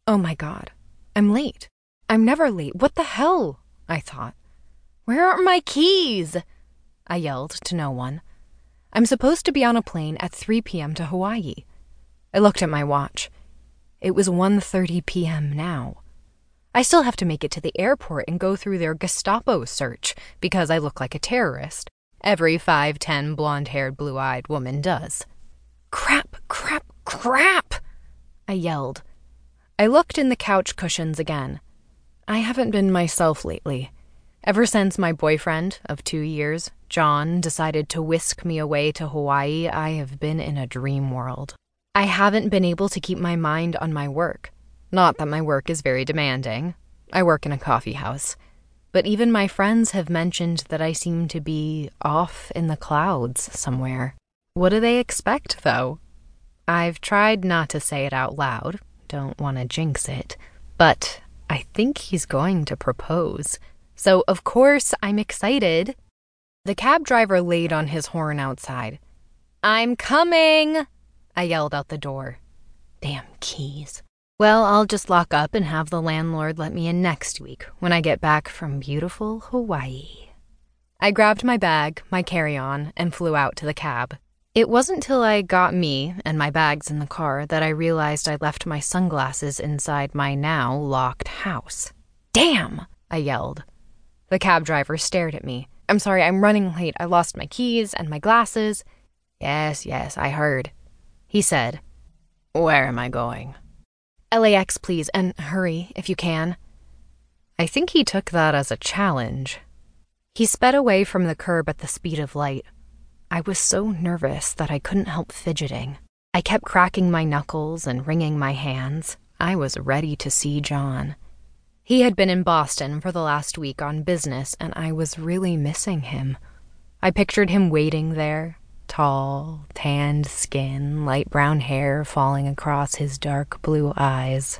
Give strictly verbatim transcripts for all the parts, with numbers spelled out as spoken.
Oh my God, I'm late. I'm never late. What the hell? I thought. Where are my keys? I yelled to no one. I'm supposed to be on a plane at three p.m. to Hawaii. I looked at my watch. It was one thirty p.m. now. I still have to make it to the airport and go through their Gestapo search because I look like a terrorist. Every five ten blonde-haired, blue-eyed woman does. Crap, crap, crap! I yelled. I looked in the couch cushions again. I haven't been myself lately. Ever since my boyfriend of two years, John, decided to whisk me away to Hawaii, I have been in a dream world. I haven't been able to keep my mind on my work. Not that my work is very demanding. I work in a coffee house. But even my friends have mentioned that I seem to be off in the clouds somewhere. What do they expect, though? I've tried not to say it out loud. Don't want to jinx it. But I think he's going to propose. So, of course, I'm excited. The cab driver laid on his horn outside. I'm coming, I yelled out the door. Damn keys. Well, I'll just lock up and have the landlord let me in next week when I get back from beautiful Hawaii. I grabbed my bag, my carry-on, and flew out to the cab. It wasn't till I got me and my bags in the car that I realized I left my sunglasses inside my now locked house. Damn, I yelled. The cab driver stared at me. I'm sorry, I'm running late. I lost my keys and my glasses. Yes, yes, I heard. He said, Where am I going? L A X, please, and hurry, if you can. I think he took that as a challenge. He sped away from the curb at the speed of light. I was so nervous that I couldn't help fidgeting. I kept cracking my knuckles and wringing my hands. I was ready to see John. He had been in Boston for the last week on business, and I was really missing him. I pictured him waiting there, tall, tanned skin, light brown hair falling across his dark blue eyes.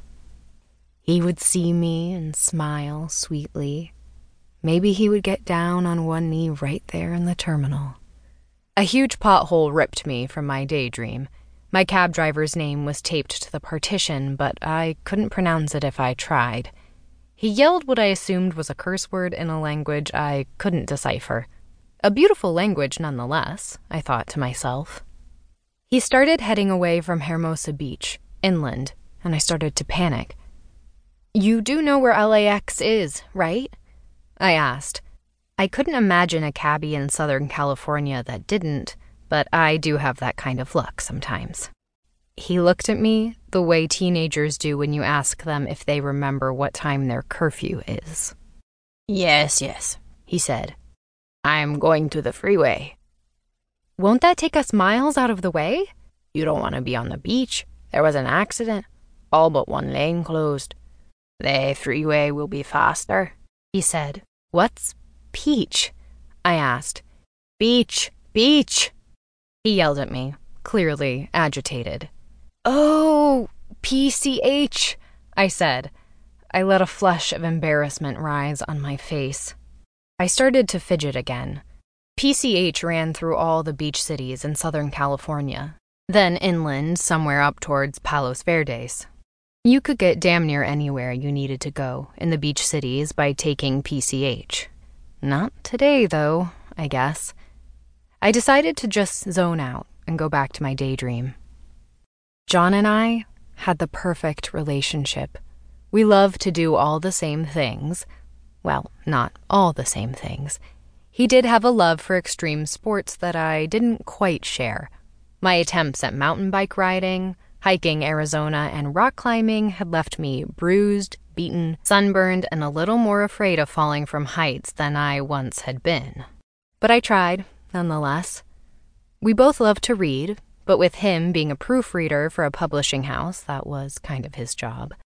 He would see me and smile sweetly. Maybe he would get down on one knee right there in the terminal. A huge pothole ripped me from my daydream. My cab driver's name was taped to the partition, but I couldn't pronounce it if I tried. He yelled what I assumed was a curse word in a language I couldn't decipher. A beautiful language nonetheless, I thought to myself. He started heading away from Hermosa Beach, inland, and I started to panic. You do know where L A X is, right? I asked. I couldn't imagine a cabbie in Southern California that didn't, but I do have that kind of luck sometimes. He looked at me the way teenagers do when you ask them if they remember what time their curfew is. Yes, yes, he said. I'm going to the freeway. Won't that take us miles out of the way? You don't want to be on the beach. There was an accident. All but one lane closed. The freeway will be faster, he said. What's peach? I asked. Beach, beach. He yelled at me, clearly agitated. Oh, P C H, I said. I let a flush of embarrassment rise on my face. I started to fidget again. P C H ran through all the beach cities in Southern California, then inland somewhere up towards Palos Verdes. You could get damn near anywhere you needed to go in the beach cities by taking P C H. Not today, though, I guess. I decided to just zone out and go back to my daydream. John and I had the perfect relationship. We loved to do all the same things. Well, not all the same things. He did have a love for extreme sports that I didn't quite share. My attempts at mountain bike riding, hiking Arizona, and rock climbing had left me bruised, beaten, sunburned, and a little more afraid of falling from heights than I once had been. But I tried, nonetheless. We both loved to read, but with him being a proofreader for a publishing house, that was kind of his job.